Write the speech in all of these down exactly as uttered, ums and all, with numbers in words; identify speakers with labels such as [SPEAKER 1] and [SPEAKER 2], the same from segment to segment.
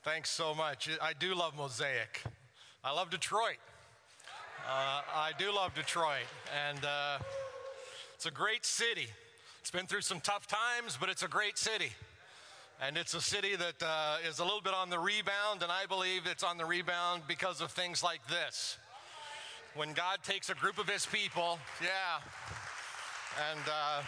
[SPEAKER 1] Thanks so much. I do love Mosaic. I love Detroit. Uh, I do love Detroit. And uh, it's a great city. It's been through some tough times, but it's a great city. And it's a city that uh, is a little bit on the rebound, and I believe it's on the rebound because of things like this. When God takes a group of his people, yeah, and uh,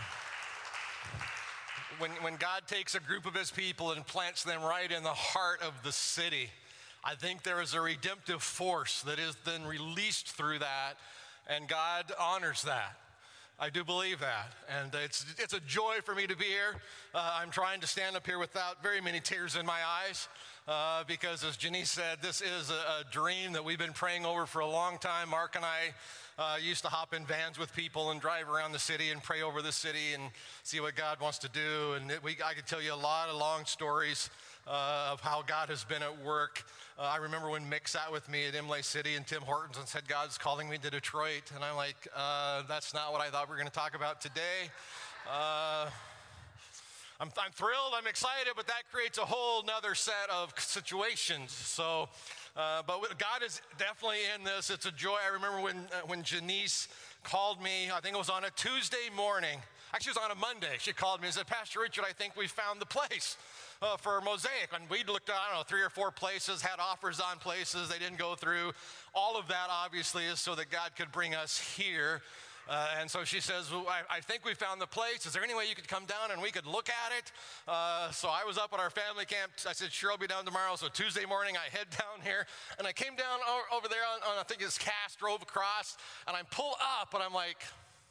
[SPEAKER 1] when, when God takes a group of his people and plants them right in the heart of the city, I think there is a redemptive force that is then released through that, and God honors that. I do believe that, and it's it's a joy for me to be here. Uh, I'm trying to stand up here without very many tears in my eyes, uh, because as Janice said, this is a, a dream that we've been praying over for a long time. Mark and I uh, used to hop in vans with people and drive around the city and pray over the city and see what God wants to do, and it, we, I could tell you a lot of long stories Uh, of how God has been at work. Uh, I remember when Mick sat with me at Imlay City and Tim Hortons and said, God's calling me to Detroit. And I'm like, uh, that's not what I thought we were going to talk about today. Uh, I'm, I'm thrilled, I'm excited, but that creates a whole nother set of situations. So, uh, but God is definitely in this. It's a joy. I remember when, uh, when Janice called me, I think it was on a Tuesday morning. Actually, it was on a Monday. She called me and said, Pastor Richard, I think we found the place. Uh, for Mosaic, and we looked at, I don't know, three or four places, had offers on places they didn't go through. All of that obviously is so that God could bring us here. Uh, and so she says, well, I, I think we found the place. Is there any way you could come down and we could look at it? Uh, so I was up at our family camp. I said, sure, I'll be down tomorrow. So Tuesday morning, I head down here, and I came down over there on, on I think it's Cass, drove across, and I pull up, and I'm like,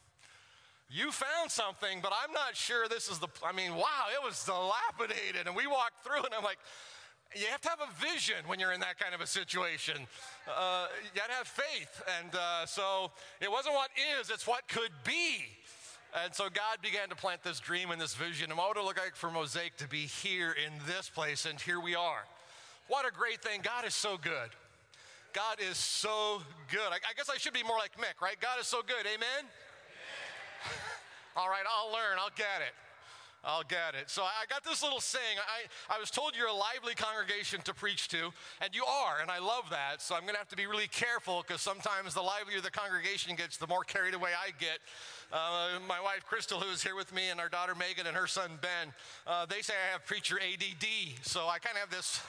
[SPEAKER 1] you found something, but I'm not sure this is the, I mean, wow, it was dilapidated. And we walked through, and I'm like, you have to have a vision when you're in that kind of a situation. Uh, you got to have faith. And uh, so it wasn't what is, it's what could be. And so God began to plant this dream and this vision. And what would it look like for Mosaic to be here in this place? And here we are. What a great thing. God is so good. God is so good. I, I guess I should be more like Mick, right? God is so good. Amen? All right, I'll learn. I'll get it. I'll get it. So I got this little saying. I, I was told you're a lively congregation to preach to, and you are, and I love that. So I'm going to have to be really careful, because sometimes the livelier the congregation gets, the more carried away I get. Uh, my wife, Crystal, who is here with me, and our daughter, Megan, and her son, Ben, uh, they say I have preacher A D D. So I kind of have this,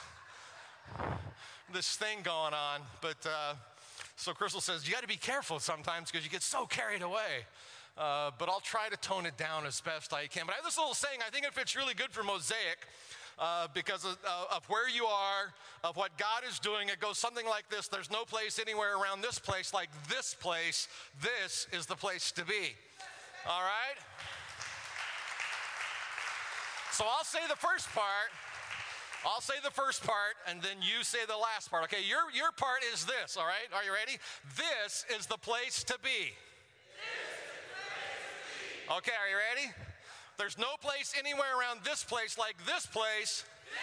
[SPEAKER 1] this thing going on. But uh, so Crystal says, you got to be careful sometimes because you get so carried away. Uh, but I'll try to tone it down as best I can. But I have this little saying, I think it fits really good for Mosaic, uh, because of, uh, of where you are, of what God is doing. It goes something like this: there's no place anywhere around this place like this place. This is the place to be. All right? So I'll say the first part. I'll say the first part, and then you say the last part. Okay, your, your part is this, all right? Are you ready? This is the place to be. Okay, are you ready? There's no place anywhere around this place like this place.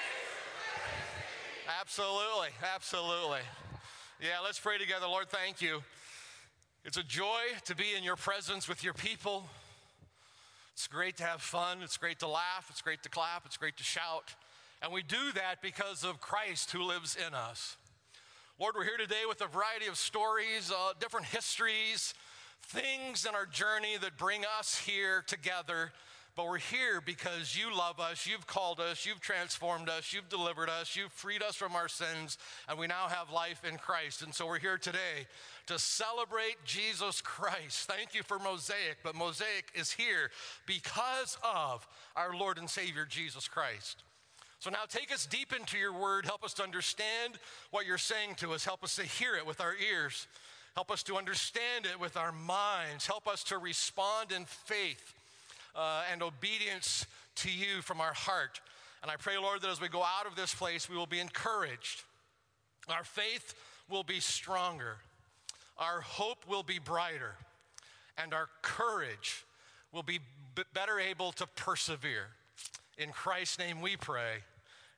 [SPEAKER 1] Absolutely, absolutely. Yeah, let's pray together. Lord, thank you. It's a joy to be in your presence with your people. It's great to have fun. It's great to laugh. It's great to clap. It's great to shout. And we do that because of Christ who lives in us. Lord, we're here today with a variety of stories, uh, different histories, things in our journey that bring us here together, but we're here because you love us, you've called us, you've transformed us, you've delivered us, you've freed us from our sins, and we now have life in Christ. And so we're here today to celebrate Jesus Christ. Thank you for Mosaic, but Mosaic is here because of our Lord and Savior, Jesus Christ. So now take us deep into your word, help us to understand what you're saying to us, help us to hear it with our ears, help us to understand it with our minds. Help us to respond in faith uh, and obedience to you from our heart. And I pray, Lord, that as we go out of this place, we will be encouraged. Our faith will be stronger. Our hope will be brighter. And our courage will be b- better able to persevere. In Christ's name we pray.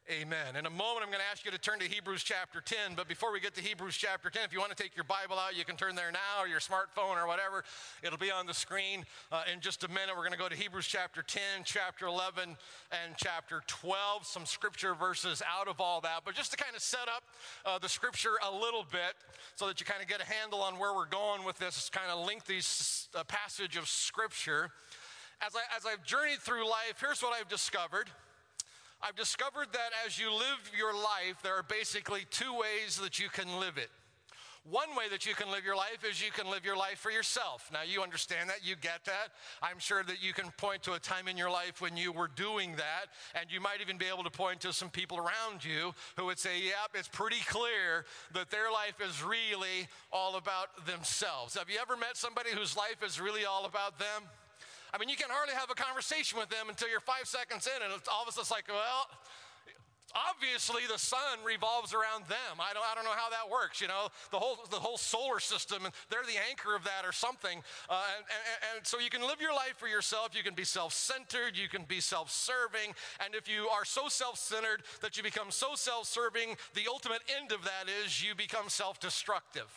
[SPEAKER 1] Amen. In a moment, I'm going to ask you to turn to Hebrews chapter ten, but before we get to Hebrews chapter ten, if you want to take your Bible out, you can turn there now, or your smartphone, or whatever. It'll be on the screen uh, in just a minute. We're going to go to Hebrews chapter ten, chapter eleven, and chapter twelve, some scripture verses out of all that. But just to kind of set up uh, the scripture a little bit so that you kind of get a handle on where we're going with this kind of lengthy uh, passage of scripture. As, I, as I've journeyed through life, here's what I've discovered. I've discovered that as you live your life, there are basically two ways that you can live it. One way that you can live your life is you can live your life for yourself. Now, you understand that, you get that. I'm sure that you can point to a time in your life when you were doing that, and you might even be able to point to some people around you who would say, yep, it's pretty clear that their life is really all about themselves. Have you ever met somebody whose life is really all about them? I mean, you can hardly have a conversation with them until you're five seconds in, and it's all of a sudden it's like, well, obviously the sun revolves around them. I don't, I don't know how that works, you know, the whole, the whole solar system, and they're the anchor of that or something. Uh, and, and, and so you can live your life for yourself. You can be self-centered. You can be self-serving. And if you are so self-centered that you become so self-serving, the ultimate end of that is you become self-destructive.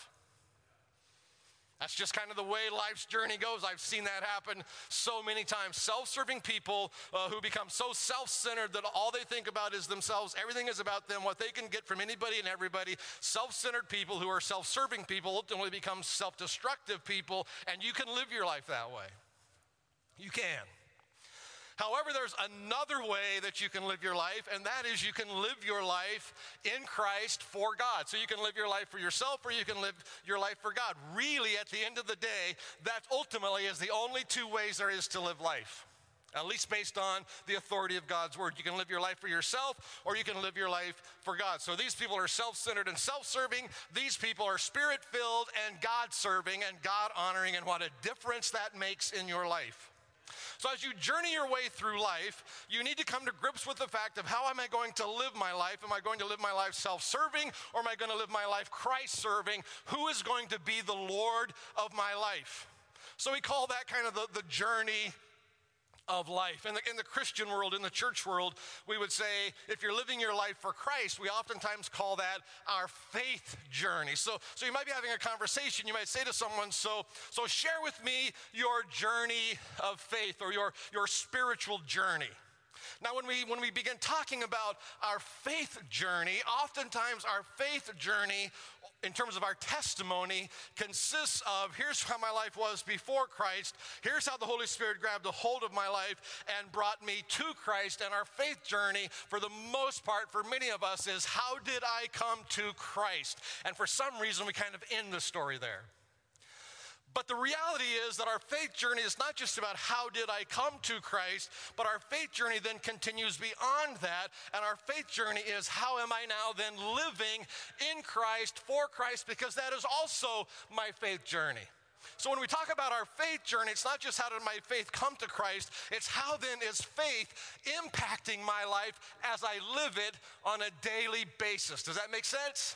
[SPEAKER 1] That's just kind of the way life's journey goes. I've seen that happen so many times. Self-serving people uh, who become so self-centered that all they think about is themselves. Everything is about them, what they can get from anybody and everybody. Self-centered people who are self-serving people ultimately become self-destructive people, and you can live your life that way. You can. However, there's another way that you can live your life, and that is you can live your life in Christ for God. So you can live your life for yourself, or you can live your life for God. Really, at the end of the day, that ultimately is the only two ways there is to live life, at least based on the authority of God's word. You can live your life for yourself, or you can live your life for God. So these people are self-centered and self-serving. These people are spirit-filled and God-serving and God-honoring, and what a difference that makes in your life. So as you journey your way through life, you need to come to grips with the fact of how am I going to live my life? Am I going to live my life self-serving, or am I going to live my life Christ-serving? Who is going to be the Lord of my life? So we call that kind of the, the journey of life. In the, in the Christian world, in the church world, we would say if you're living your life for Christ, we oftentimes call that our faith journey. So, so you might be having a conversation. You might say to someone, so, so share with me your journey of faith, or your, your spiritual journey. Now, when we, when we begin talking about our faith journey, oftentimes our faith journey in terms of our testimony consists of, here's how my life was before Christ, here's how the Holy Spirit grabbed a hold of my life and brought me to Christ. And our faith journey, for the most part, for many of us, is how did I come to Christ? And for some reason, we kind of end the story there. But the reality is that our faith journey is not just about how did I come to Christ, but our faith journey then continues beyond that. And our faith journey is how am I now then living in Christ, for Christ, because that is also my faith journey. So when we talk about our faith journey, it's not just how did my faith come to Christ, it's how then is faith impacting my life as I live it on a daily basis. Does that make sense?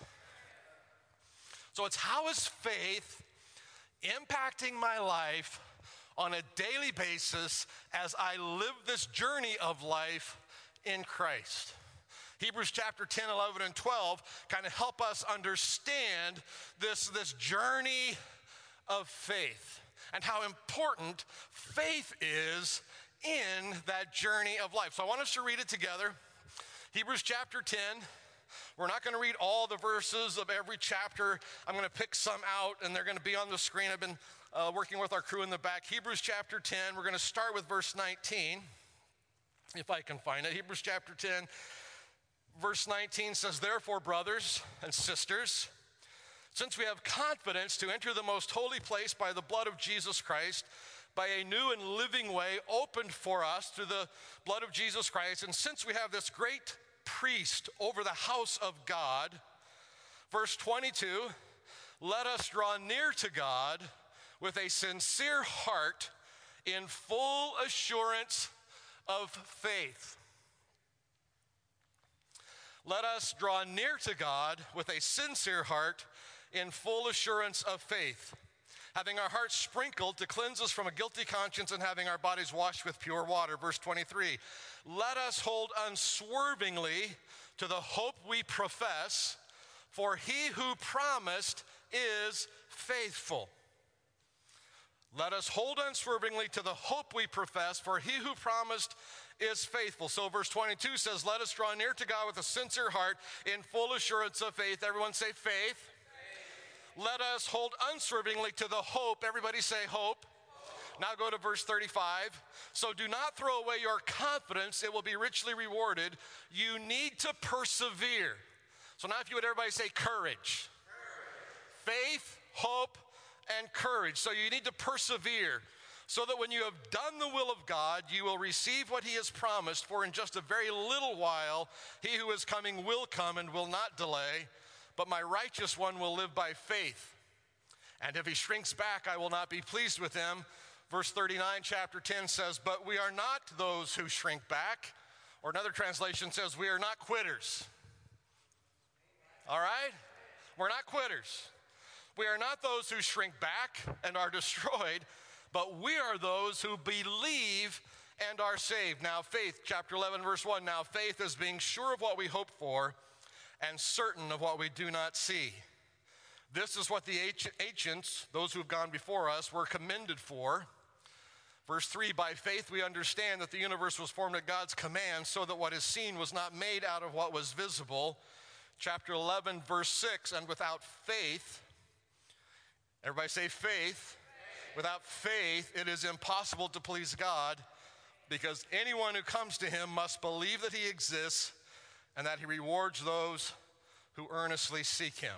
[SPEAKER 1] So it's how is faith impacting my life on a daily basis as I live this journey of life in Christ. Hebrews chapter ten, eleven, and twelve kind of help us understand this, this journey of faith and how important faith is in that journey of life. So I want us to read it together. Hebrews chapter ten. We're not going to read all the verses of every chapter. I'm going to pick some out, and they're going to be on the screen. I've been uh, working with our crew in the back. Hebrews chapter ten, we're going to start with verse nineteen, if I can find it. Hebrews chapter ten, verse nineteen says, "Therefore, brothers and sisters, since we have confidence to enter the most holy place by the blood of Jesus Christ, by a new and living way opened for us through the blood of Jesus Christ, and since we have this great priest over the house of God," verse twenty-two, "let us draw near to God with a sincere heart in full assurance of faith." Let us draw near to God with a sincere heart in full assurance of faith, having our hearts sprinkled to cleanse us from a guilty conscience, and having our bodies washed with pure water. Verse twenty-three, "Let us hold unswervingly to the hope we profess, for he who promised is faithful. Let us hold unswervingly to the hope we profess, for he who promised is faithful. So verse twenty-two says, let us draw near to God with a sincere heart in full assurance of faith. Everyone say faith. Faith. Let us hold unswervingly to the hope. Everybody say hope. Hope. Now go to verse thirty-five. So do not throw away your confidence. It will be richly rewarded. You need to persevere. So now if you would everybody say courage. Courage. Faith, hope, and courage. So you need to persevere so that when you have done the will of God, you will receive what he has promised. For in just a very little while, he who is coming will come and will not delay. But my righteous one will live by faith. And if he shrinks back, I will not be pleased with him. Verse thirty-nine, chapter ten says, but we are not those who shrink back. Or another translation says, we are not quitters. All right? We're not quitters. We are not those who shrink back and are destroyed, but we are those who believe and are saved. Now faith, chapter eleven, verse one, now faith is being sure of what we hope for and certain of what we do not see. This is what the ancients, those who have gone before us, were commended for. Verse three, by faith we understand that the universe was formed at God's command, so that what is seen was not made out of what was visible. Chapter eleven, verse six, and without faith, everybody say faith. Faith. Without faith, it is impossible to please God, because anyone who comes to him must believe that he exists and that he rewards those who earnestly seek him.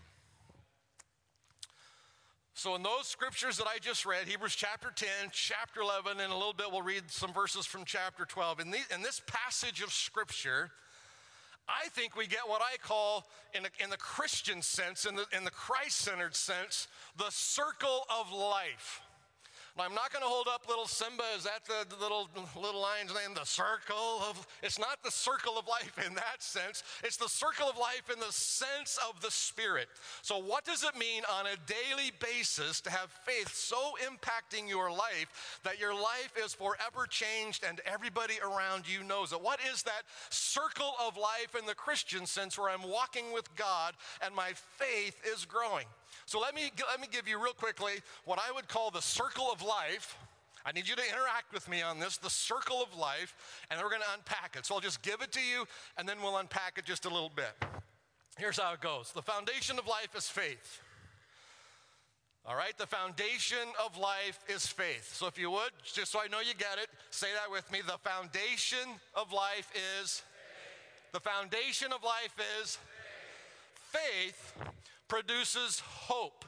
[SPEAKER 1] So in those scriptures that I just read, Hebrews chapter ten, chapter eleven, and a little bit we'll read some verses from chapter twelve. In, the, in this passage of scripture, I think we get what I call, in, a, in the Christian sense, in the, in the Christ-centered sense, the circle of life. Now, I'm not going to hold up little Simba. Is that the, the little little lion's name? The circle of, it's not the circle of life in that sense. It's the circle of life in the sense of the Spirit. So what does it mean on a daily basis to have faith so impacting your life that your life is forever changed and everybody around you knows it? What is that circle of life in the Christian sense where I'm walking with God and my faith is growing? So let me, let me give you real quickly what I would call the circle of life. I need you to interact with me on this, the circle of life, and we're going to unpack it. So I'll just give it to you, and then we'll unpack it just a little bit. Here's how it goes. The foundation of life is faith. All right, the foundation of life is faith. So if you would, just so I know you get it, say that with me. The foundation of life is faith. The foundation of life is faith. Faith produces hope.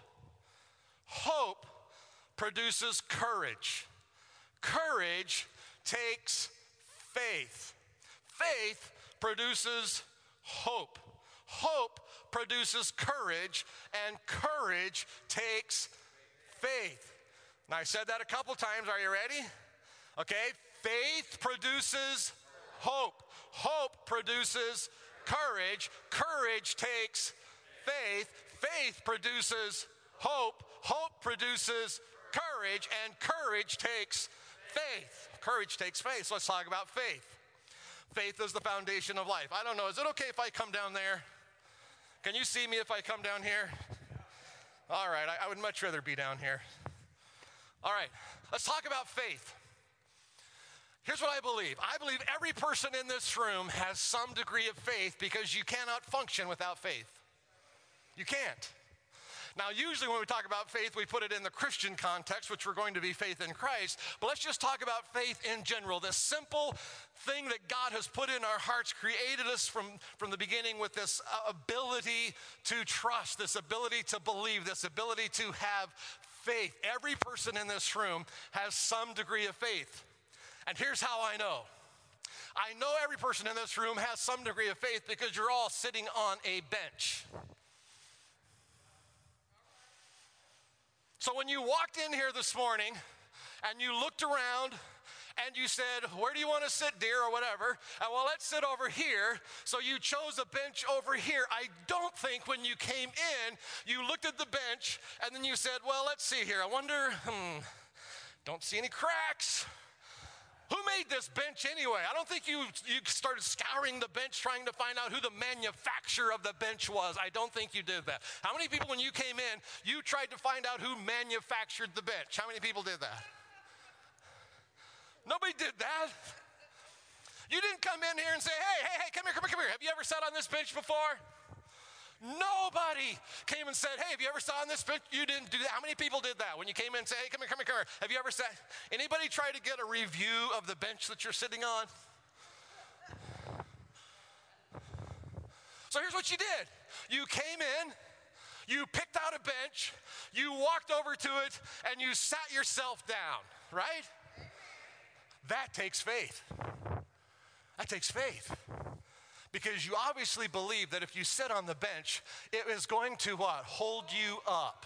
[SPEAKER 1] Hope produces courage. Courage takes faith. Faith produces hope. Hope produces courage, and courage takes faith. Now, I said that a couple times. Are you ready? Okay. Faith produces hope. Hope produces courage. Courage takes faith. Faith produces hope. Hope produces courage, and courage takes faith. Courage takes faith. So let's talk about faith. Faith is the foundation of life. I don't know, is it okay if I come down there? Can you see me if I come down here? All right, I, I would much rather be down here. All right, let's talk about faith. Here's what I believe. I believe every person in this room has some degree of faith, because you cannot function without faith. You can't. Now, usually when we talk about faith, we put it in the Christian context, which we're going to be faith in Christ. But let's just talk about faith in general. This simple thing that God has put in our hearts, created us from, from the beginning with this ability to trust, this ability to believe, this ability to have faith. Every person in this room has some degree of faith. And here's how I know. I know every person in this room has some degree of faith because you're all sitting on a bench. So when you walked in here this morning and you looked around and you said, where do you want to sit, dear, or whatever, and well, let's sit over here, so you chose a bench over here. I don't think when you came in, you looked at the bench and then you said, well, let's see here. I wonder, hmm, don't see any cracks. Who made this bench anyway? I don't think you, you started scouring the bench trying to find out who the manufacturer of the bench was. I don't think you did that. How many people, when you came in, you tried to find out who manufactured the bench? How many people did that? Nobody did that. You didn't come in here and say, hey, hey, hey, come here, come here, come here. Have you ever sat on this bench before? Nobody came and said, hey, have you ever sat on this bench? You didn't do that. How many people did that when you came in and said, hey, come here, come here, come here. Have you ever sat? Anybody try to get a review of the bench that you're sitting on? So here's what you did. You came in, you picked out a bench, you walked over to it, and you sat yourself down, right? That takes faith. That takes faith. Because you obviously believe that if you sit on the bench, it is going to what? Hold you up.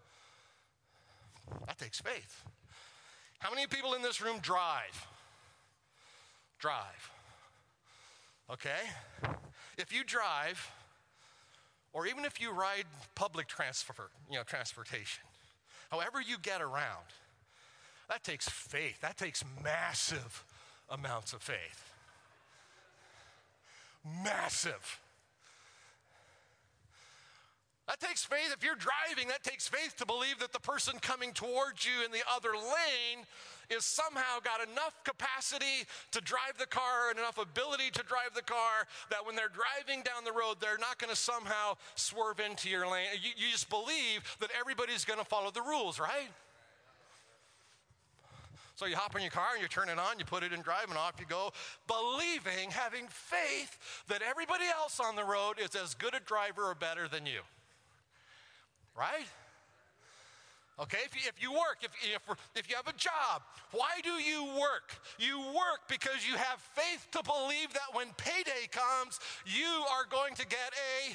[SPEAKER 1] That takes faith. How many people in this room drive? Drive. Okay? If you drive, or even if you ride public transfer, you know, transportation, however you get around, that takes faith. That takes massive amounts of faith. Massive. That takes faith. If you're driving, that takes faith to believe that the person coming towards you in the other lane is somehow got enough capacity to drive the car and enough ability to drive the car that when they're driving down the road, they're not going to somehow swerve into your lane. You, you just believe that everybody's going to follow the rules, right? So you hop in your car and you turn it on, you put it in drive, and off you go, believing, having faith that everybody else on the road is as good a driver or better than you. Right? Okay, if you, if you work, if, if, if you have a job, why do you work? You work because you have faith to believe that when payday comes, you are going to get a...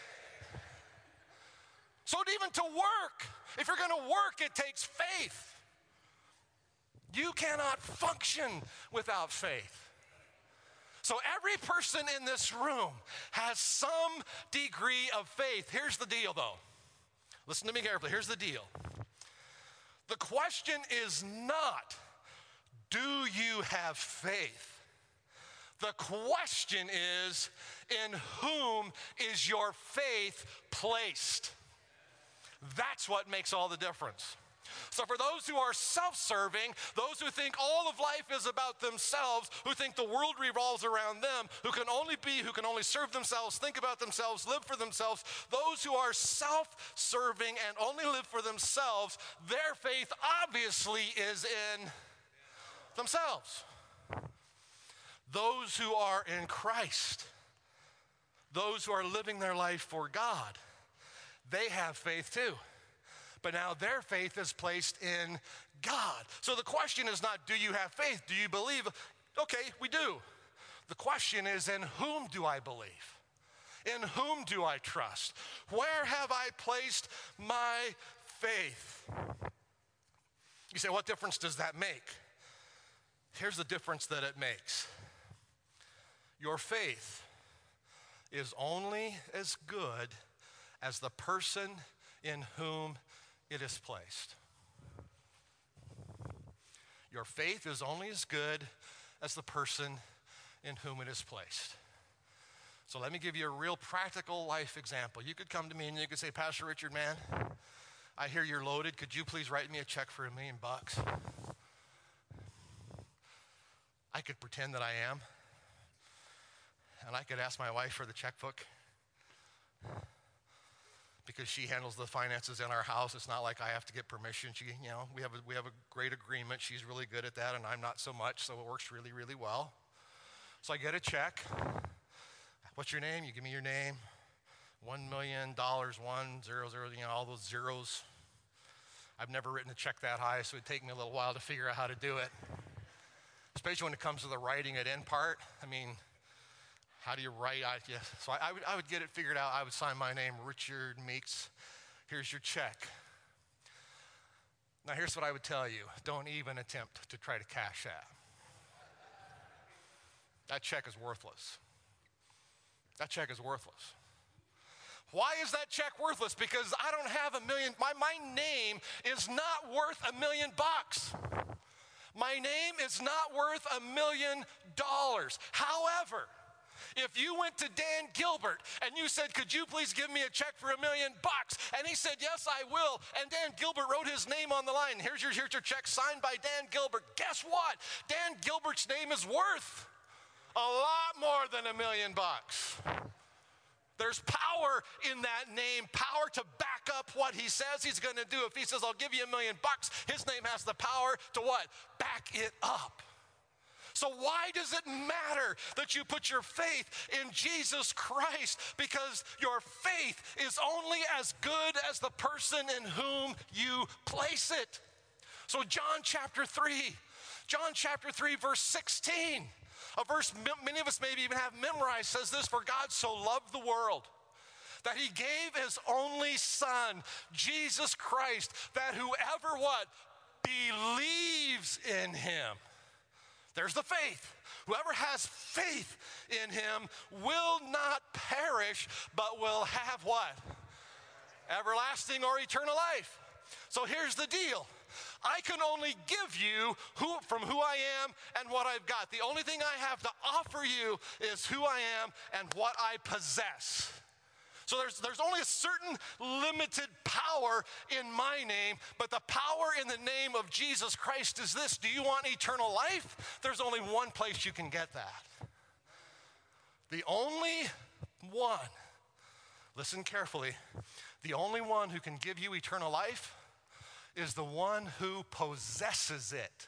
[SPEAKER 1] So even to work, if you're going to work, it takes faith. You cannot function without faith. So every person in this room has some degree of faith. Here's the deal, though. Listen to me carefully. Here's the deal. The question is not, do you have faith? The question is, in whom is your faith placed? That's what makes all the difference. So for those who are self-serving, those who think all of life is about themselves, who think the world revolves around them, who can only be, who can only serve themselves, think about themselves, live for themselves, those who are self-serving and only live for themselves, their faith obviously is in themselves. Those who are in Christ, those who are living their life for God, they have faith too. But now their faith is placed in God. So the question is not, do you have faith? Do you believe? Okay, we do. The question is, in whom do I believe? In whom do I trust? Where have I placed my faith? You say, what difference does that make? Here's the difference that it makes. Your faith is only as good as the person in whom it is placed. Your faith is only as good as the person in whom it is placed. So let me give you a real practical life example. You could come to me and you could say, Pastor Richard, man, I hear you're loaded. Could you please write me a check for a million bucks? I could pretend that I am. And I could ask my wife for the checkbook. Because she handles the finances in our house. It's not like I have to get permission. She, you know, we have a, we have a great agreement. She's really good at that, and I'm not so much, so it works really, really well. So I get a check. What's your name? You give me your name. One million dollars, one, zero, zero, you know, all those zeros. I've never written a check that high, so it'd take me a little while to figure out how to do it. Especially when it comes to the writing at end part. I mean, how do you write? I, yeah. So I, I, would, I would get it figured out. I would sign my name, Richard Meeks. Here's your check. Now, here's what I would tell you. Don't even attempt to try to cash that. That check is worthless. That check is worthless. Why is that check worthless? Because I don't have a million. My, my name is not worth a million bucks. My name is not worth a million dollars. However, if you went to Dan Gilbert and you said, could you please give me a check for a million bucks? And he said, yes, I will. And Dan Gilbert wrote his name on the line. Here's your, here's your check signed by Dan Gilbert. Guess what? Dan Gilbert's name is worth a lot more than a million bucks. There's power in that name, power to back up what he says he's going to do. If he says, I'll give you a million bucks, his name has the power to what? Back it up. So why does it matter that you put your faith in Jesus Christ? Because your faith is only as good as the person in whom you place it. So John chapter three, John chapter three, verse sixteen, a verse many of us maybe even have memorized, says this: for God so loved the world that he gave his only son, Jesus Christ, that whoever what? Believes in him. There's the faith. Whoever has faith in him will not perish, but will have what? Everlasting or eternal life. So here's the deal. I can only give you who, from who I am and what I've got. The only thing I have to offer you is who I am and what I possess. So there's, there's only a certain limited power in my name, but the power in the name of Jesus Christ is this. Do you want eternal life? There's only one place you can get that. The only one, listen carefully, the only one who can give you eternal life is the one who possesses it.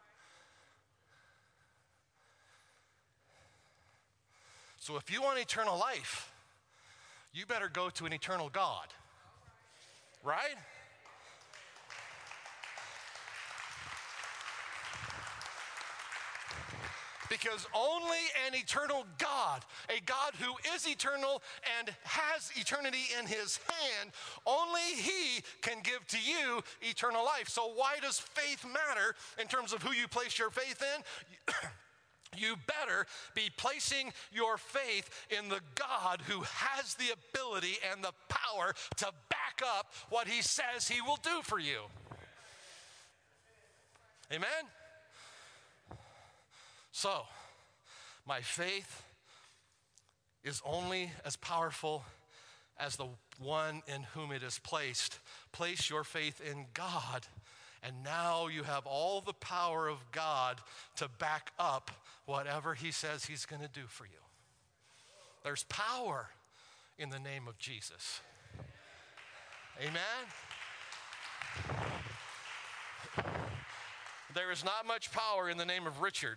[SPEAKER 1] So if you want eternal life, you better go to an eternal God, right? Because only an eternal God, a God who is eternal and has eternity in his hand, only he can give to you eternal life. So why does faith matter in terms of who you place your faith in? You better be placing your faith in the God who has the ability and the power to back up what he says he will do for you. Amen? So, my faith is only as powerful as the one in whom it is placed. Place your faith in God, and now you have all the power of God to back up whatever he says he's going to do for you. There's power in the name of Jesus. Amen? There is not much power in the name of Richard.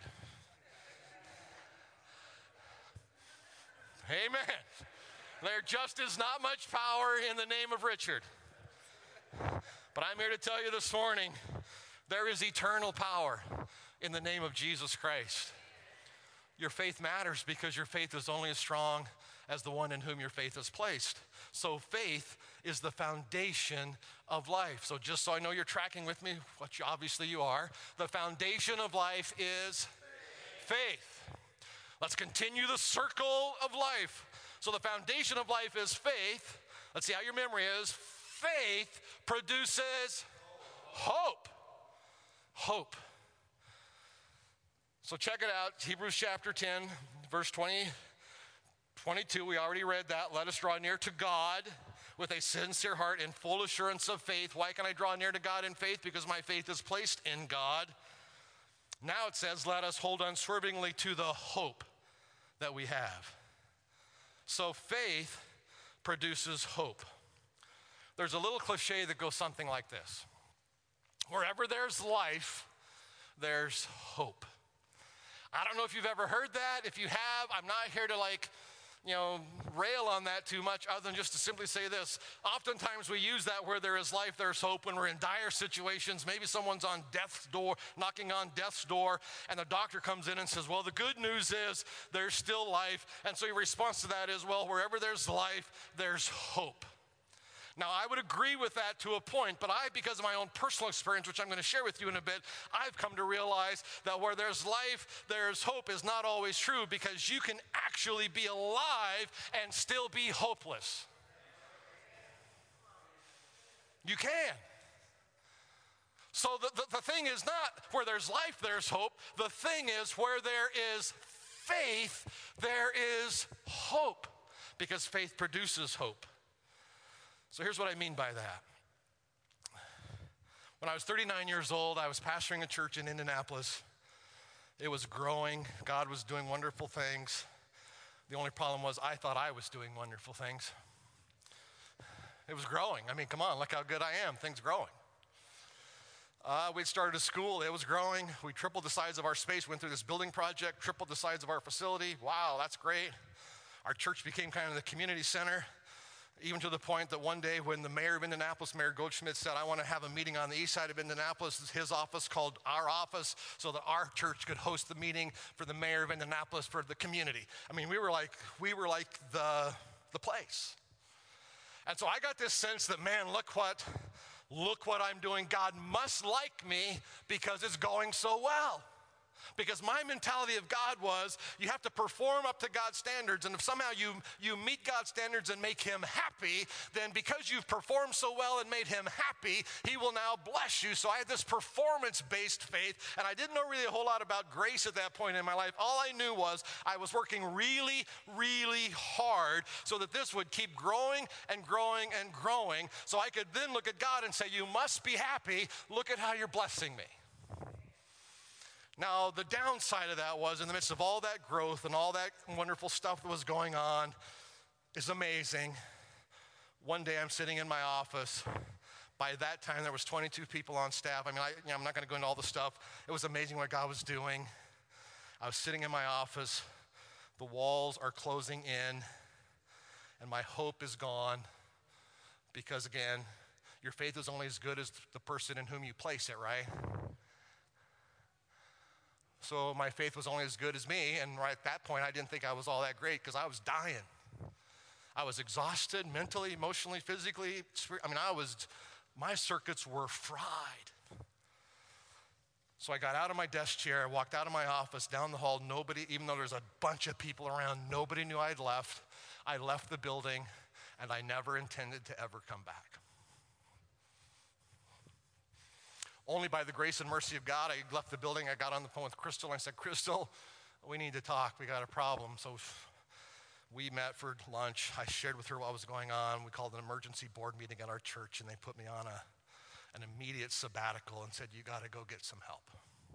[SPEAKER 1] Amen. There just is not much power in the name of Richard. But I'm here to tell you this morning, there is eternal power in the name of Jesus Christ. Your faith matters because your faith is only as strong as the one in whom your faith is placed. So faith is the foundation of life. So just so I know you're tracking with me, which obviously you are, the foundation of life is faith. Let's continue the circle of life. So the foundation of life is faith. Let's see how your memory is. Faith produces hope. Hope. So check it out. Hebrews chapter ten, verse twenty, twenty-two. We already read that. Let us draw near to God with a sincere heart and full assurance of faith. Why can I draw near to God in faith? Because my faith is placed in God. Now it says, let us hold unswervingly to the hope that we have. So faith produces hope. There's a little cliche that goes something like this. Wherever there's life, there's hope. I don't know if you've ever heard that. If you have, I'm not here to like, you know, rail on that too much other than just to simply say this. Oftentimes we use that where there is life, there's hope when we're in dire situations. Maybe someone's on death's door, knocking on death's door, and the doctor comes in and says, well, the good news is there's still life. And so your response to that is, well, wherever there's life, there's hope. Now, I would agree with that to a point, but I, because of my own personal experience, which I'm going to share with you in a bit, I've come to realize that where there's life, there's hope is not always true, because you can actually be alive and still be hopeless. You can. So the, the, the thing is not where there's life, there's hope. The thing is where there is faith, there is hope, because faith produces hope. So here's what I mean by that. When I was thirty-nine years old, I was pastoring a church in Indianapolis. It was growing. God was doing wonderful things. The only problem was I thought I was doing wonderful things. It was growing. I mean, come on, look how good I am. Things growing. Uh, we'd started a school. It was growing. We tripled the size of our space, went through this building project, tripled the size of our facility. Wow, that's great. Our church became kind of the community center, even to the point that one day when the mayor of Indianapolis, Mayor Goldschmidt, said, I want to have a meeting on the east side of Indianapolis, his office called our office, so that our church could host the meeting for the mayor of Indianapolis for the community. I mean, we were like, we were like the, the place. And so I got this sense that, man, look what, look what I'm doing. God must like me because it's going so well. Because my mentality of God was, you have to perform up to God's standards, and if somehow you, you meet God's standards and make him happy, then because you've performed so well and made him happy, he will now bless you. So I had this performance-based faith, and I didn't know really a whole lot about grace at that point in my life. All I knew was I was working really, really hard so that this would keep growing and growing and growing, so I could then look at God and say, you must be happy. Look at how you're blessing me. Now, the downside of that was, in the midst of all that growth and all that wonderful stuff that was going on, is amazing. One day I'm sitting in my office. By that time, there was twenty-two people on staff. I mean, I, you know, I'm not going to go into all the stuff. It was amazing what God was doing. I was sitting in my office. The walls are closing in, and my hope is gone because, again, your faith is only as good as the person in whom you place it, right? So my faith was only as good as me, and right at that point, I didn't think I was all that great because I was dying. I was exhausted mentally, emotionally, physically. I mean, I was, my circuits were fried. So I got out of my desk chair, walked out of my office, down the hall. Nobody, even though there's a bunch of people around, nobody knew I'd left. I left the building, and I never intended to ever come back. Only by the grace and mercy of God, I left the building. I got on the phone with Crystal, and I said, Crystal, we need to talk. We got a problem. So we met for lunch. I shared with her what was going on. We called an emergency board meeting at our church, and they put me on a, an immediate sabbatical and said, you got to go get some help.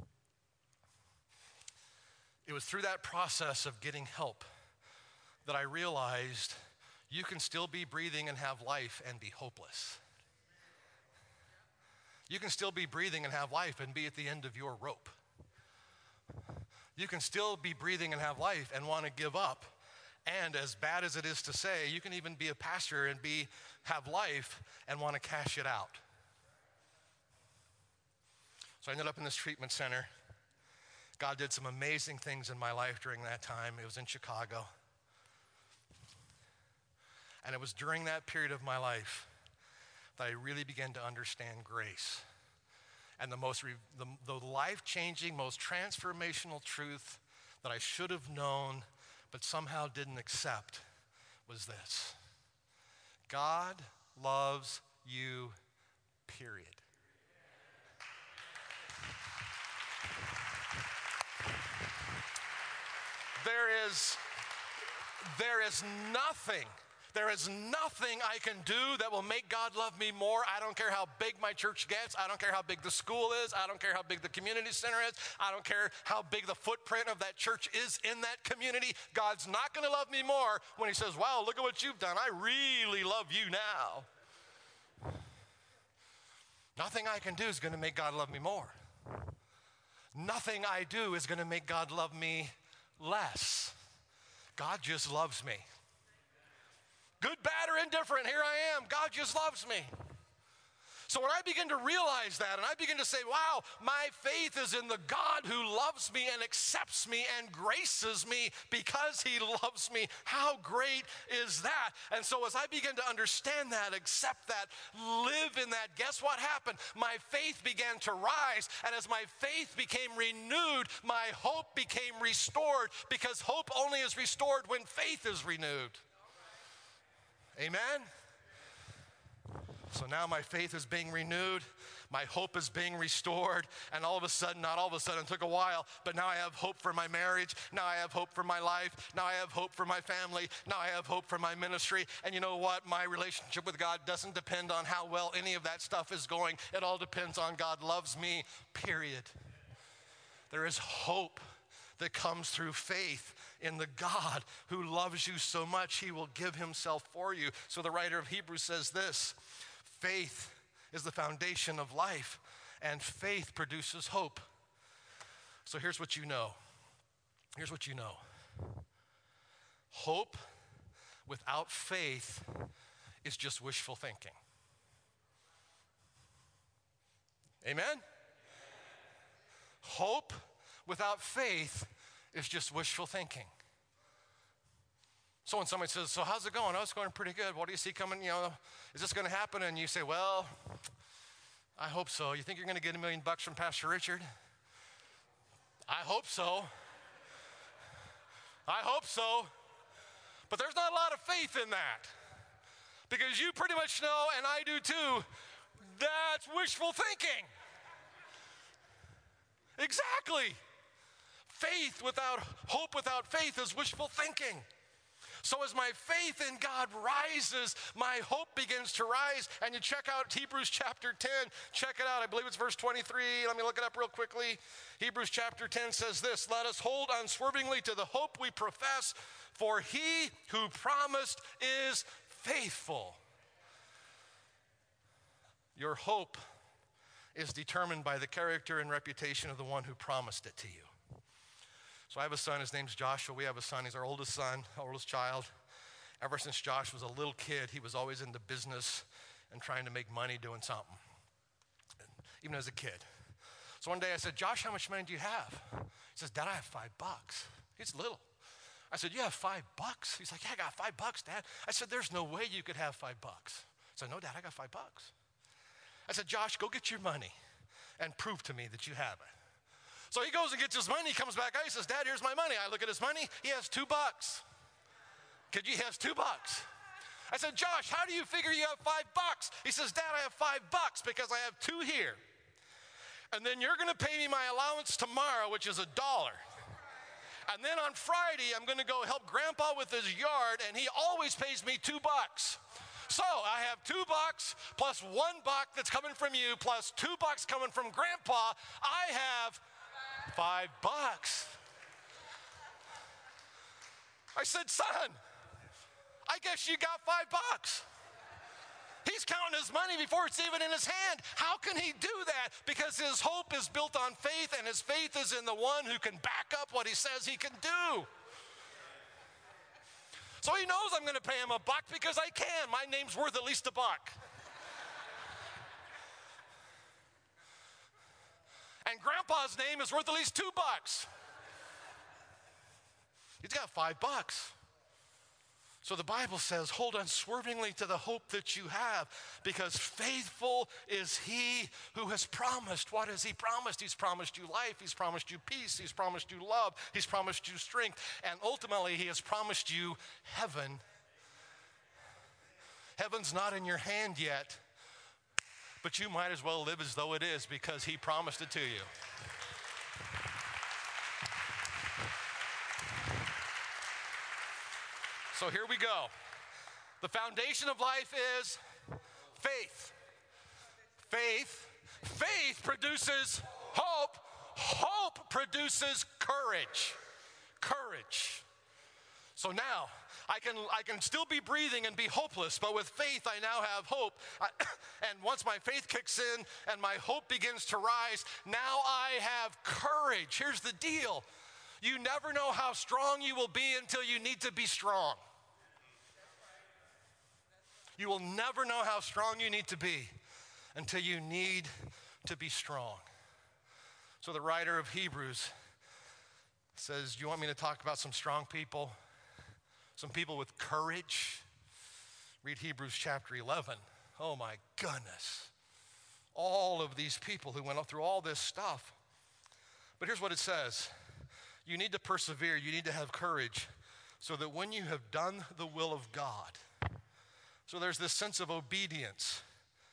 [SPEAKER 1] It was through that process of getting help that I realized you can still be breathing and have life and be hopeless. You can still be breathing and have life and be at the end of your rope. You can still be breathing and have life and want to give up. And as bad as it is to say, you can even be a pastor and be have life and want to cash it out. So I ended up in this treatment center. God did some amazing things in my life during that time. It was in Chicago. And it was during that period of my life that I really began to understand grace. And the most, re- the, the life-changing, most transformational truth that I should have known but somehow didn't accept was this: God loves you, period. There is, there is nothing There is nothing I can do that will make God love me more. I don't care how big my church gets. I don't care how big the school is. I don't care how big the community center is. I don't care how big the footprint of that church is in that community. God's not going to love me more when he says, wow, look at what you've done. I really love you now. Nothing I can do is going to make God love me more. Nothing I do is going to make God love me less. God just loves me. Good, bad, or indifferent, here I am. God just loves me. So when I begin to realize that, and I begin to say, wow, my faith is in the God who loves me and accepts me and graces me because he loves me, how great is that? And so as I begin to understand that, accept that, live in that, guess what happened? My faith began to rise, and as my faith became renewed, my hope became restored, because hope only is restored when faith is renewed. Amen? So now my faith is being renewed, my hope is being restored, and all of a sudden, not all of a sudden, it took a while, but now I have hope for my marriage, now I have hope for my life, now I have hope for my family, now I have hope for my ministry, and you know what? My relationship with God doesn't depend on how well any of that stuff is going. It all depends on God loves me, period. There is hope that comes through faith in the God who loves you so much, he will give himself for you. So the writer of Hebrews says this, faith is the foundation of life, and faith produces hope. So here's what you know. Here's what you know. Hope without faith is just wishful thinking. Amen? Hope without faith is just wishful thinking. So when somebody says, so how's it going? Oh, it's going pretty good. What do you see coming? You know, is this going to happen? And you say, well, I hope so. You think you're going to get a million bucks from Pastor Richard? I hope so. I hope so. But there's not a lot of faith in that. Because you pretty much know, and I do too, that's wishful thinking. Exactly. Faith without, hope without faith is wishful thinking. So as my faith in God rises, my hope begins to rise. And you check out Hebrews chapter ten. Check it out. I believe it's verse twenty-three. Let me look it up real quickly. Hebrews chapter ten says this, let us hold unswervingly to the hope we profess, for he who promised is faithful. Your hope is determined by the character and reputation of the one who promised it to you. So I have a son, his name's Joshua. We have a son, he's our oldest son, our oldest child. Ever since Josh was a little kid, he was always into business and trying to make money doing something, even as a kid. So one day I said, Josh, how much money do you have? He says, Dad, I have five bucks. He's little. I said, you have five bucks? He's like, yeah, I got five bucks, Dad. I said, there's no way you could have five bucks. I said, no, Dad, I got five bucks. I said, Josh, go get your money and prove to me that you have it. So he goes and gets his money, he comes back out, he says, Dad, here's my money. I look at his money, he has two bucks. Could you, he has two bucks. I said, Josh, how do you figure you have five bucks? He says, Dad, I have five bucks because I have two here. And then you're gonna pay me my allowance tomorrow, which is a dollar. And then on Friday, I'm gonna go help Grandpa with his yard, and he always pays me two bucks. So I have two bucks plus one buck that's coming from you plus two bucks coming from Grandpa. I have five bucks. I said, son, I guess you got five bucks. He's counting his money before it's even in his hand. How can he do that? Because his hope is built on faith, and his faith is in the one who can back up what he says he can do. So he knows I'm going to pay him a buck because I can. My name's worth at least a buck. And Grandpa's name is worth at least two bucks. He's got five bucks. So the Bible says, hold unswervingly to the hope that you have, because faithful is he who has promised. What has he promised? He's promised you life. He's promised you peace. He's promised you love. He's promised you strength. And ultimately, he has promised you heaven. Heaven's not in your hand yet, but you might as well live as though it is, because he promised it to you. So here we go. The foundation of life is faith. Faith. Faith produces hope. Hope produces courage. Courage. So now, I can, I can still be breathing and be hopeless, but with faith I now have hope. I, and once my faith kicks in and my hope begins to rise, now I have courage. Here's the deal. You never know how strong you will be until you need to be strong. You will never know how strong you need to be until you need to be strong. So the writer of Hebrews says, do you want me to talk about some strong people? Some people with courage? Read Hebrews chapter eleven. Oh my goodness. All of these people who went through all this stuff. But here's what it says. You need to persevere. You need to have courage so that when you have done the will of God, so there's this sense of obedience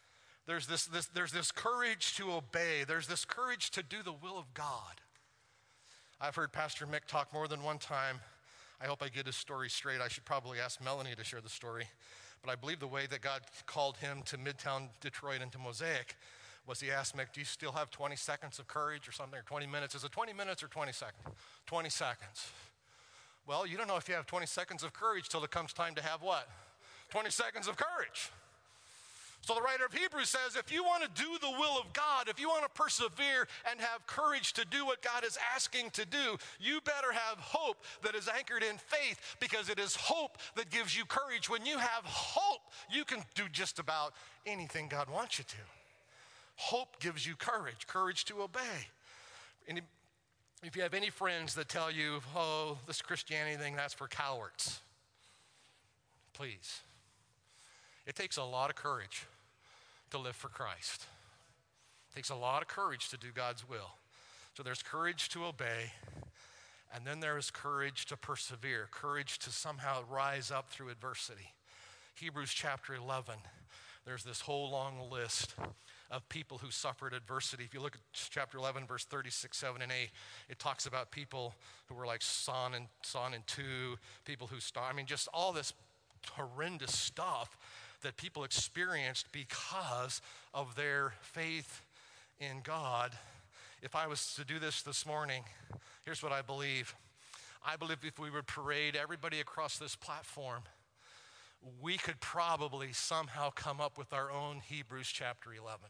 [SPEAKER 1] There's this, this, there's this courage to obey. There's this courage to do the will of God. I've heard Pastor Mick talk more than one time. I hope I get his story straight. I should probably ask Melanie to share the story. But I believe the way that God called him to Midtown Detroit and to Mosaic was he asked Mick, do you still have twenty seconds of courage or something, or twenty minutes? Is it twenty minutes or twenty seconds? twenty seconds. Well, you don't know if you have twenty seconds of courage till it comes time to have what? twenty seconds of courage. So the writer of Hebrews says, if you want to do the will of God, if you want to persevere and have courage to do what God is asking to do, you better have hope that is anchored in faith, because it is hope that gives you courage. When you have hope, you can do just about anything God wants you to. Hope gives you courage, courage to obey. And if you have any friends that tell you, oh, this Christianity thing, that's for cowards, please. It takes a lot of courage to live for Christ. It takes a lot of courage to do God's will. So there's courage to obey, and then there is courage to persevere, courage to somehow rise up through adversity. Hebrews chapter eleven, there's this whole long list of people who suffered adversity. If you look at chapter eleven, verse thirty-six, seven, and eight, it talks about people who were like Son and Son and two, people who starved. I mean, just all this horrendous stuff that people experienced because of their faith in God. If I was to do this this morning, here's what I believe. I believe if we would parade everybody across this platform, we could probably somehow come up with our own Hebrews chapter eleven.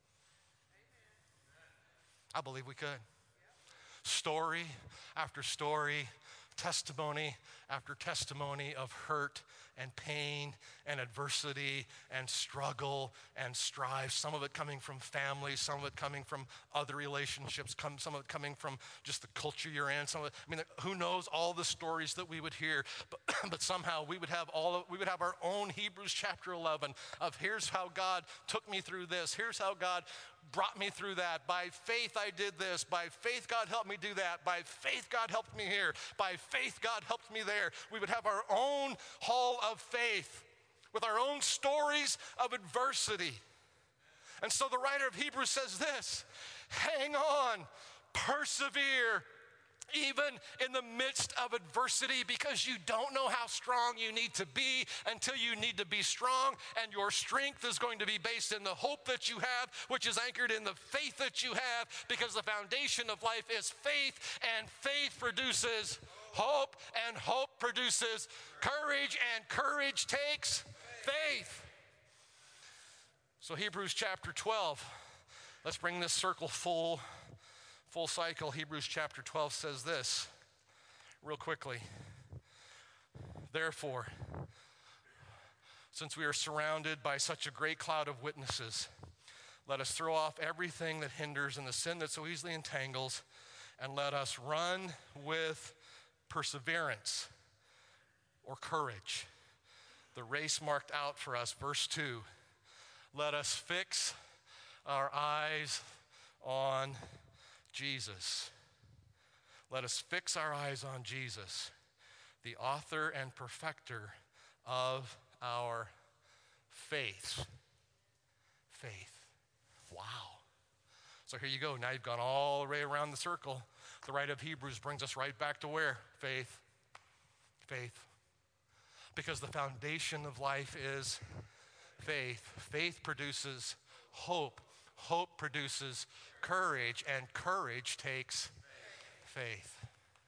[SPEAKER 1] I believe we could. Story after story, testimony after testimony of hurt and pain and adversity and struggle and strife, some of it coming from family, some of it coming from other relationships, some of it coming from just the culture you're in. Some of it, I mean, who knows all the stories that we would hear, but, but somehow we would have all of, we would have our own Hebrews chapter eleven of here's how God took me through this, here's how God brought me through that. By faith I did this. By faith God helped me do that. By faith God helped me here. By faith God helped me there. We would have our own hall of faith with our own stories of adversity. And so the writer of Hebrews says this, hang on, persevere, even in the midst of adversity, because you don't know how strong you need to be until you need to be strong, and your strength is going to be based in the hope that you have, which is anchored in the faith that you have, because the foundation of life is faith, and faith produces hope, and hope produces courage, and courage takes faith. So Hebrews chapter twelve, let's bring this circle full Full cycle. Hebrews chapter twelve says this, real quickly. Therefore, since we are surrounded by such a great cloud of witnesses, let us throw off everything that hinders and the sin that so easily entangles, and let us run with perseverance or courage the race marked out for us. Verse two, let us fix our eyes on Jesus. Let us fix our eyes on Jesus, the author and perfecter of our faith. Faith. Wow. So here you go. Now you've gone all the way around the circle. The writer of Hebrews brings us right back to where? Faith. Faith. Because the foundation of life is faith. Faith produces hope. Hope produces courage, and courage takes faith.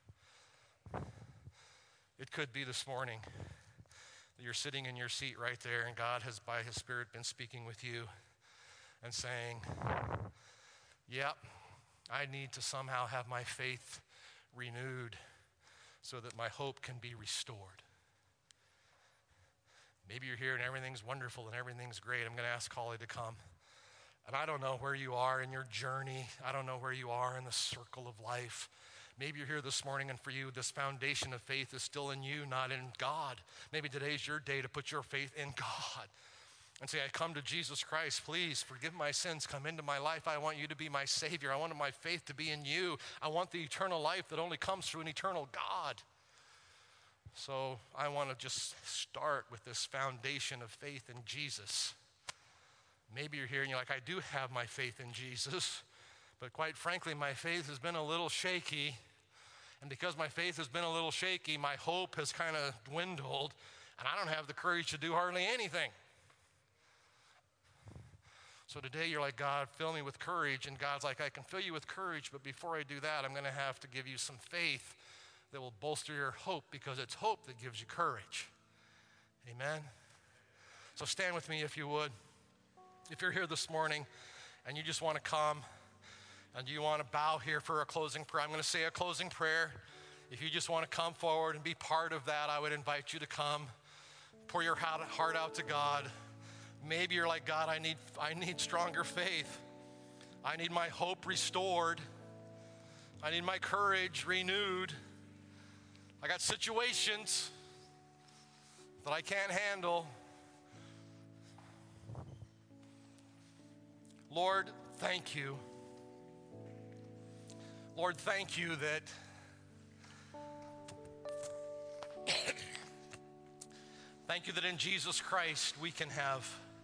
[SPEAKER 1] It could be this morning that you're sitting in your seat right there, and God has, by His Spirit, been speaking with you and saying, yep, I need to somehow have my faith renewed so that my hope can be restored. Maybe you're here and everything's wonderful and everything's great. I'm going to ask Holly to come. And I don't know where you are in your journey. I don't know where you are in the circle of life. Maybe you're here this morning, and for you, this foundation of faith is still in you, not in God. Maybe today's your day to put your faith in God and say, I come to Jesus Christ. Please forgive my sins. Come into my life. I want you to be my Savior. I want my faith to be in you. I want the eternal life that only comes through an eternal God. So I want to just start with this foundation of faith in Jesus. Maybe you're here and you're like, I do have my faith in Jesus, but quite frankly, my faith has been a little shaky. And because my faith has been a little shaky, my hope has kind of dwindled, and I don't have the courage to do hardly anything. So today you're like, God, fill me with courage. And God's like, I can fill you with courage, but before I do that, I'm going to have to give you some faith that will bolster your hope, because it's hope that gives you courage. Amen? So stand with me if you would. If you're here this morning and you just want to come and you want to bow here for a closing prayer, I'm going to say a closing prayer. If you just want to come forward and be part of that, I would invite you to come. Pour your heart out to God. Maybe you're like, God, I need, I need stronger faith. I need my hope restored. I need my courage renewed. I got situations that I can't handle. Lord, thank you. Lord, thank you that thank you that in Jesus Christ we can have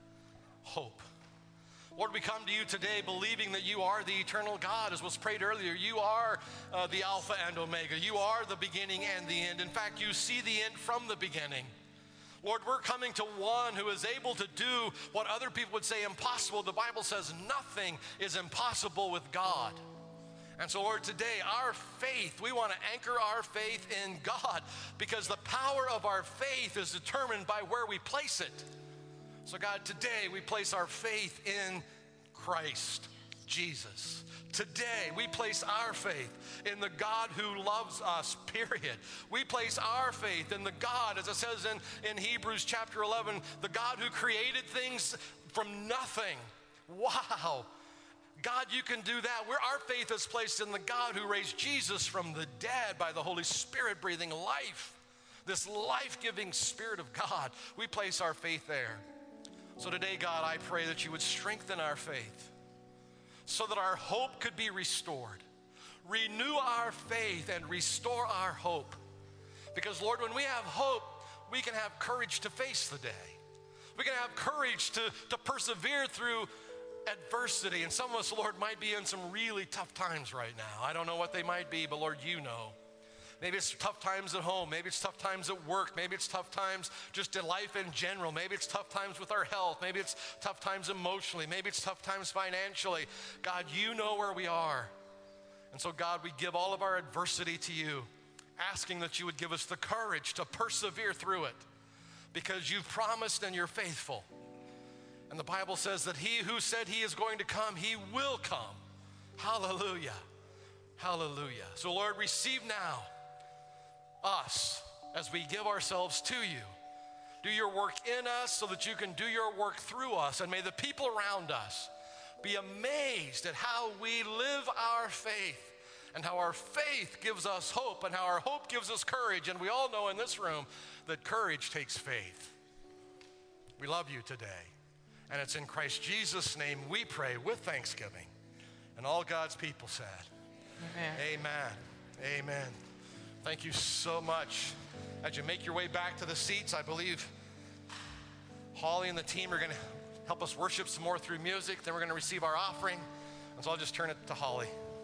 [SPEAKER 1] hope. Lord, we come to you today believing that you are the eternal God, as was prayed earlier. You are uh, the Alpha and Omega. You are the beginning and the end. In fact, you see the end from the beginning. Lord, we're coming to one who is able to do what other people would say impossible. The Bible says nothing is impossible with God. And so, Lord, today, our faith, we want to anchor our faith in God, because the power of our faith is determined by where we place it. So, God, today we place our faith in Christ Jesus. Today we place our faith in the God who loves us, period. We place our faith in the God, as it says in, in Hebrews chapter eleven, the God who created things from nothing. Wow. God, you can do that. Where our faith is placed in the God who raised Jesus from the dead by the Holy Spirit breathing life. This life-giving Spirit of God, we place our faith there. So today, God, I pray that you would strengthen our faith so that our hope could be restored. Renew our faith and restore our hope. Because, Lord, when we have hope, we can have courage to face the day. We can have courage to, to persevere through adversity. And some of us, Lord, might be in some really tough times right now. I don't know what they might be, but Lord, you know. Maybe it's tough times at home. Maybe it's tough times at work. Maybe it's tough times just in life in general. Maybe it's tough times with our health. Maybe it's tough times emotionally. Maybe it's tough times financially. God, you know where we are. And so, God, we give all of our adversity to you, asking that you would give us the courage to persevere through it, because you've promised and you're faithful. And the Bible says that he who said he is going to come, he will come. Hallelujah. Hallelujah. So, Lord, receive now us as we give ourselves to you. Do your work in us so that you can do your work through us. And may the people around us be amazed at how we live our faith, and how our faith gives us hope, and how our hope gives us courage. And we all know in this room that courage takes faith. We love you today. And it's in Christ Jesus' name we pray with thanksgiving. And all God's people said, Amen. Amen. Amen. Thank you so much. As you make your way back to the seats, I believe Holly and the team are going to help us worship some more through music. Then we're going to receive our offering. And so I'll just turn it to Holly.